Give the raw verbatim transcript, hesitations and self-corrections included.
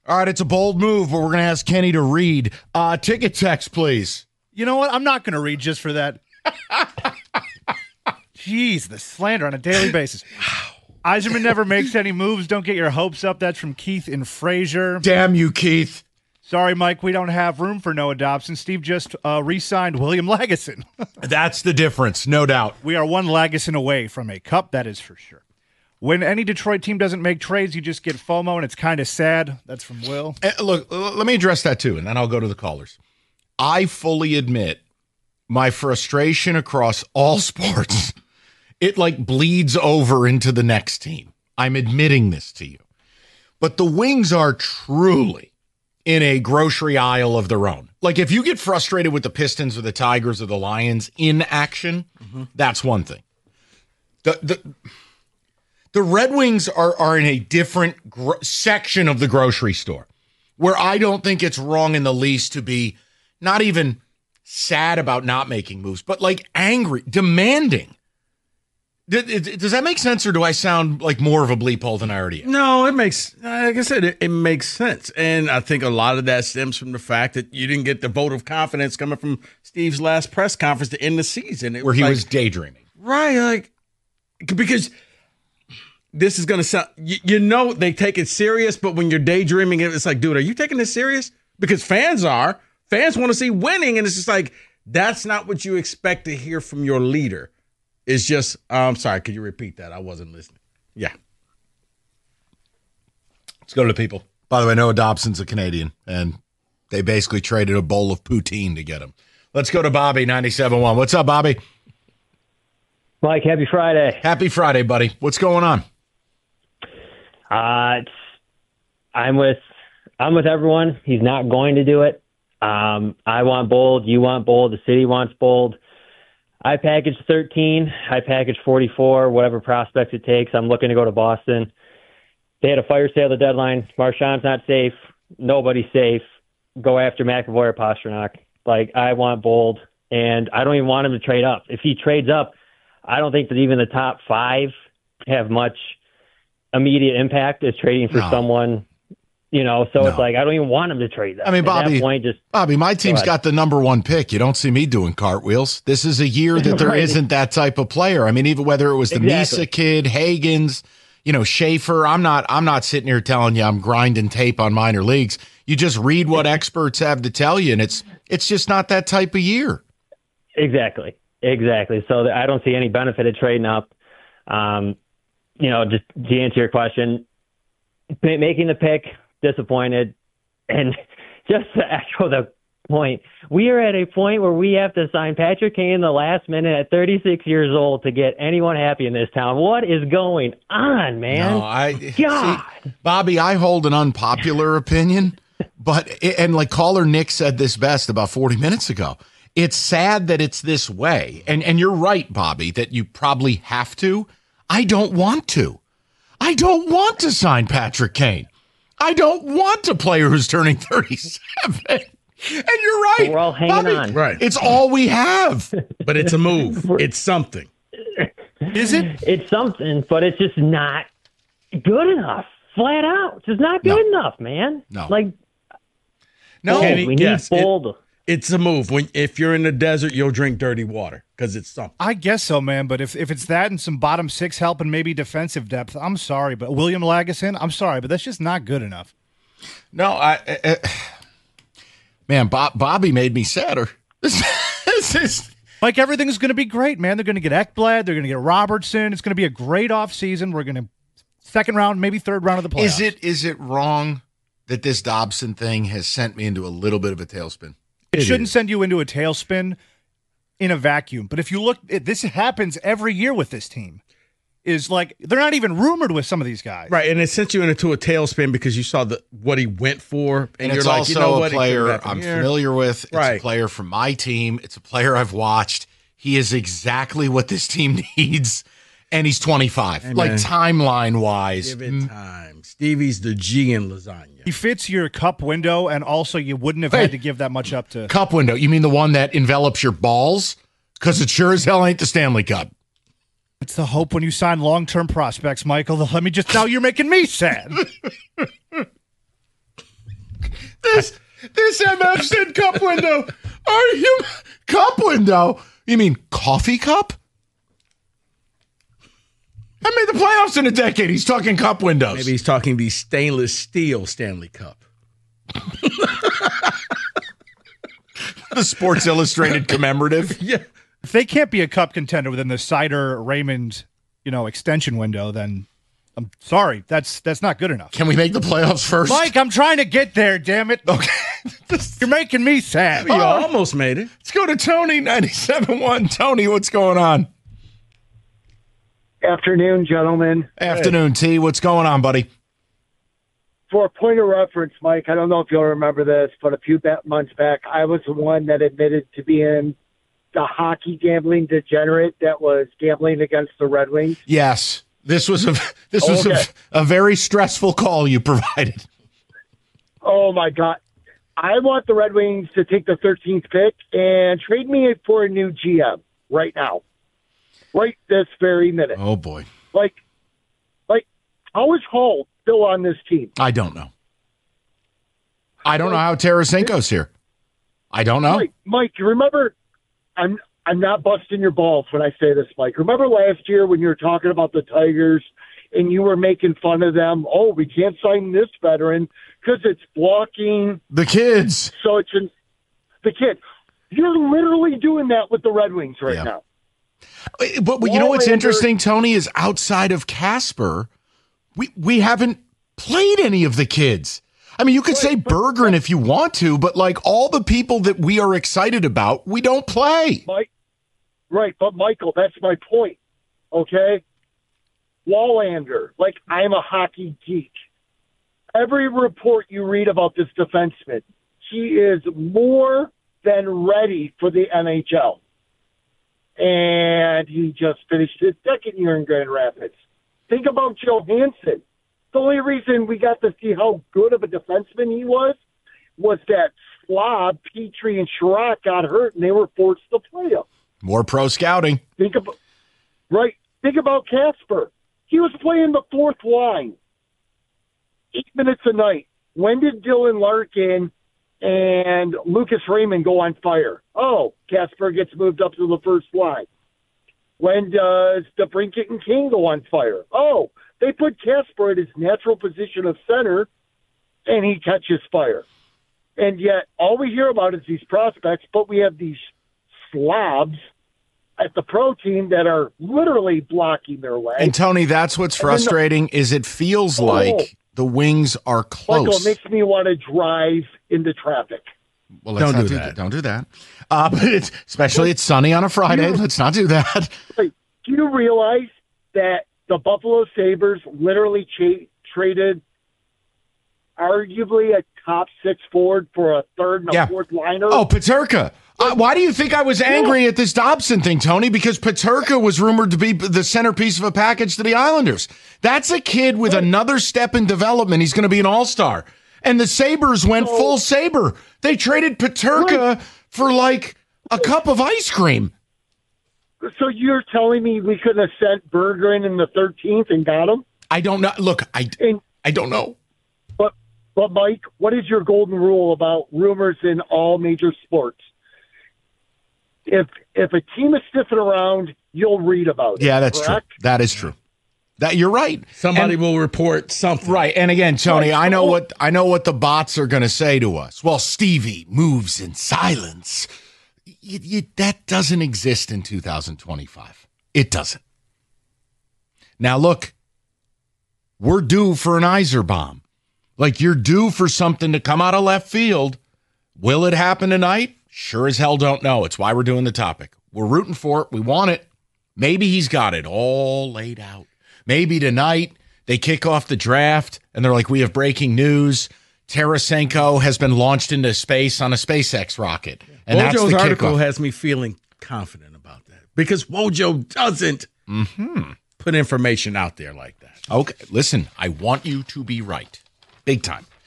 All right, it's a bold move, but we're going to ask Kenny to read. Uh, ticket text, please. You know what? I'm not going to read just for that. Jeez, the slander on a daily basis. Wow. Yzerman never makes any moves. Don't get your hopes up. That's from Keith in Fraser. Damn you, Keith. Sorry, Mike, we don't have room for Noah Dobson. Steve just uh, re-signed William Lagesson. That's the difference, no doubt. We are one Lagesson away from a cup, that is for sure. When any Detroit team doesn't make trades, you just get FOMO, and it's kind of sad. That's from Will. Uh, look, let me address that too, and then I'll go to the callers. I fully admit my frustration across all sports. It like bleeds over into the next team. I'm admitting this to you. But the Wings are truly in a grocery aisle of their own. Like if you get frustrated with the Pistons or the Tigers or the Lions in action, mm-hmm. that's one thing. The the the Red Wings are are in a different gro- section of the grocery store where I don't think it's wrong in the least to be not even sad about not making moves, but like angry, demanding. Does that make sense, or do I sound like more of a bleep hole than I already am? No, it makes, like I said, it, it makes sense. And I think a lot of that stems from the fact that you didn't get the vote of confidence coming from Steve's last press conference to end the season. It Where was he like, was daydreaming. Right, like, because this is going to sound, you, you know they take it serious, but when you're daydreaming, it's like, dude, are you taking this serious? Because fans are. Fans want to see winning, and it's just like, that's not what you expect to hear from your leader. It's just, I'm sorry, could you repeat that? I wasn't listening. Yeah. Let's go to the people. By the way, Noah Dobson's a Canadian, and they basically traded a bowl of poutine to get him. Let's go to Bobby, ninety-seven point one. What's up, Bobby? Mike, happy Friday. Happy Friday, buddy. What's going on? Uh, it's, I'm with I'm with everyone. He's not going to do it. Um, I want bold. You want bold. The city wants bold. I packaged thirteen. I packaged forty-four, whatever prospects it takes. I'm looking to go to Boston. They had a fire sale at the deadline. Marchand's not safe. Nobody's safe. Go after McAvoy or Pastrnak. Like, I want bold, and I don't even want him to trade up. If he trades up, I don't think that even the top five have much immediate impact as trading for no. someone. You know, so no. it's like, I don't even want him to trade that. I mean, Bobby, At that point, just, Bobby, my team's got the number one pick. You don't see me doing cartwheels. This is a year that there right. isn't that type of player. I mean, even whether it was the exactly. Misa kid, Hagens, you know, Schaefer, I'm not, I'm not sitting here telling you I'm grinding tape on minor leagues. You just read what experts have to tell you, and it's, it's just not that type of year. Exactly. Exactly. So I don't see any benefit of trading up. Um, you know, just to answer your question, making the pick, disappointed. And just to echo the point, we are at a point where we have to sign Patrick Kane the last minute at thirty-six years old to get anyone happy in this town. What is going on, man? No, I, God. See, Bobby, I hold an unpopular opinion, but, and like caller Nick said this best about forty minutes ago, it's sad that it's this way. And, and you're right, Bobby, that you probably have to. I don't want to. I don't want to sign Patrick Kane. I don't want a player who's turning thirty-seven. And you're right. But we're all hanging Bobby, on. Right. It's all we have. But it's a move. It's something. Is it? It's something, but it's just not good enough. Flat out. It's just not good No. enough, man. No. Like, No. bold. Kenny, we need yes, it- bold. It's a move. When if you're in the desert, you'll drink dirty water because it's something. I guess so, man. But if, if it's that and some bottom six help and maybe defensive depth, I'm sorry. But William Lagesson, I'm sorry, but that's just not good enough. No, I, I, I man, Bob, Bobby made me sadder. This, this is Like, everything's going to be great, man. They're going to get Ekblad. They're going to get Robertson. It's going to be a great offseason. We're going to second round, maybe third round of the playoffs. Is it is it wrong that this Dobson thing has sent me into a little bit of a tailspin? It, It shouldn't is. send you into a tailspin in a vacuum. But if you look, it, this happens every year with this team. Is like, they're not even rumored with some of these guys. Right, and it sent you into a tailspin because you saw the what he went for, and, And you're it's like, also you know a what, it could've player happened I'm here. familiar with. It's Right. a player from my team. It's a player I've watched. He is exactly what this team needs, and he's twenty-five. Hey, like man. timeline wise, Give it time. Stevie's the G in lasagna. He fits your cup window, and also you wouldn't have Hey. had to give that much up to. cup window. You mean the one that envelops your balls? Because it sure as hell ain't the Stanley Cup. It's the hope when you sign long-term prospects, Michael. Let me just, now you're making me sad. this, this M F said cup window. Are you cup window? You mean coffee cup? I made the playoffs in a decade. He's talking cup windows. Maybe he's talking the stainless steel Stanley Cup. The Sports Illustrated commemorative. Yeah. If they can't be a cup contender within the Cider Raymond, you know, extension window, then I'm sorry. That's that's not good enough. Can we make the playoffs first? Mike, I'm trying to get there, damn it. Okay. You're making me sad. You almost made it. Let's go to Tony, ninety-seven point one. Tony, what's going on? Afternoon, gentlemen. Afternoon, T. What's going on, buddy? For a point of reference, Mike, I don't know if you'll remember this, but a few ba- months back, I was the one that admitted to being the hockey gambling degenerate that was gambling against the Red Wings. Yes. This was a this was Okay. a, a very stressful call you provided. Oh, my God. I want the Red Wings to take the thirteenth pick and trade me for a new G M right now. Right this very minute. Oh, boy. Like, like, how is Hall still on this team? I don't know. I don't know how Tarasenko's here. I don't know. Mike, Mike, you remember, I'm I'm not busting your balls when I say this, Mike. Remember last year when you were talking about the Tigers and you were making fun of them? Oh, we can't sign this veteran because it's blocking. The kids. So it's in, the kid. You're literally doing that with the Red Wings right Yeah. now. But, but you know what's Wallinger- interesting, Tony, is outside of Casper, we, we haven't played any of the kids. I mean, you could say Bergeron if you want to, but like all the people that we are excited about, we don't play. Mike, right, but Michael, that's my point, okay? Wallander, like, I'm a hockey geek. Every report you read about this defenseman, he is more than ready for the N H L. And he just finished his second year in Grand Rapids. Think about Johansson. The only reason we got to see how good of a defenseman he was was that slob, Petrie, and Chirac got hurt, and they were forced to play him. More pro scouting. Think about right. Think about Casper. He was playing the fourth line, eight minutes a night. When did Dylan Larkin and Lucas Raymond go on fire? Oh, Casper gets moved up to the first line. When does DeBrincat and King go on fire? Oh, they put Casper at his natural position of center, and he catches fire. And yet, all we hear about is these prospects, but we have these slobs at the pro team that are literally blocking their way. And Tony, that's what's And then the- frustrating is it feels Oh. like the Wings are Michael, close. it makes me want to drive into traffic. Well, let's Don't not do do that. that. Don't do that. Uh, but it's, especially it's sunny on a Friday. Let's not do that. Like, do you realize that the Buffalo Sabres literally cha- traded arguably a top six forward for a third and a Yeah. fourth liner? Oh, Paterka. Uh, why do you think I was angry at this Dobson thing, Tony? Because Paterka was rumored to be the centerpiece of a package to the Islanders. That's a kid with another step in development. He's going to be an all-star. And the Sabres went So- full Sabre. They traded Paterka for like a cup of ice cream. So you're telling me we couldn't have sent Bergeron in the thirteenth and got him? I don't know. Look, I, And I don't know. But, but Mike, what is your golden rule about rumors in all major sports? If if a team is sniffing around, you'll read about it. Yeah, that's correct? true. That is true. That you're right. Somebody And- will report something. Right. And again, Tony, Right. I know what I know what the bots are going to say to us. Well, Stevie moves in silence. You, you, that doesn't exist in two thousand twenty-five. It doesn't. Now, look, we're due for an Iser bomb. Like you're due for something to come out of left field. Will it happen tonight? Sure as hell don't know. It's why we're doing the topic. We're rooting for it. We want it. Maybe he's got it all laid out. Maybe tonight they kick off the draft and they're like, we have breaking news. Tarasenko has been launched into space on a SpaceX rocket. And that's Wojo's the article kickoff. has me feeling confident about that because Wojo doesn't put information out there like that. Okay, listen, I want you to be right. Big time.